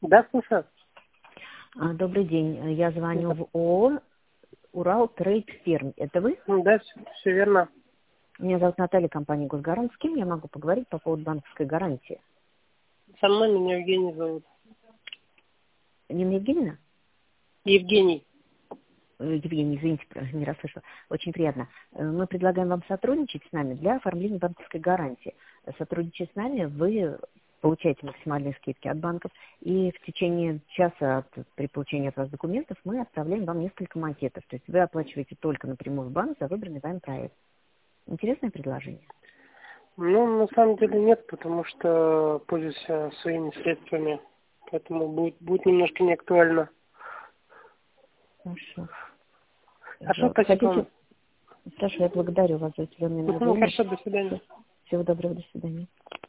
Да, слушаю. Добрый день. Я звоню в ООО «Урал Трейд Ферм». Это вы? Да, все верно. Меня зовут Наталья, компания «Госгарант». С кем я могу поговорить по поводу банковской гарантии? Со мной меня Евгений зовут. Нина Евгеньевна? Евгений. Евгений, извините, не расслышала. Очень приятно. Мы предлагаем вам сотрудничать с нами для оформления банковской гарантии. Сотрудничая с нами, вы получаете максимальные скидки от банков, и в течение часа при получении от вас документов мы отправляем вам несколько макетов. То есть вы оплачиваете только напрямую в банк за выбранный вами проект. Интересное предложение? Ну, на самом деле нет, потому что пользуюсь своими средствами, поэтому будет немножко неактуально. Хорошо. Хорошо, спасибо вам. Хорошо, я благодарю вас за уделенное мне время. Хорошо, до свидания. Всего доброго, до свидания.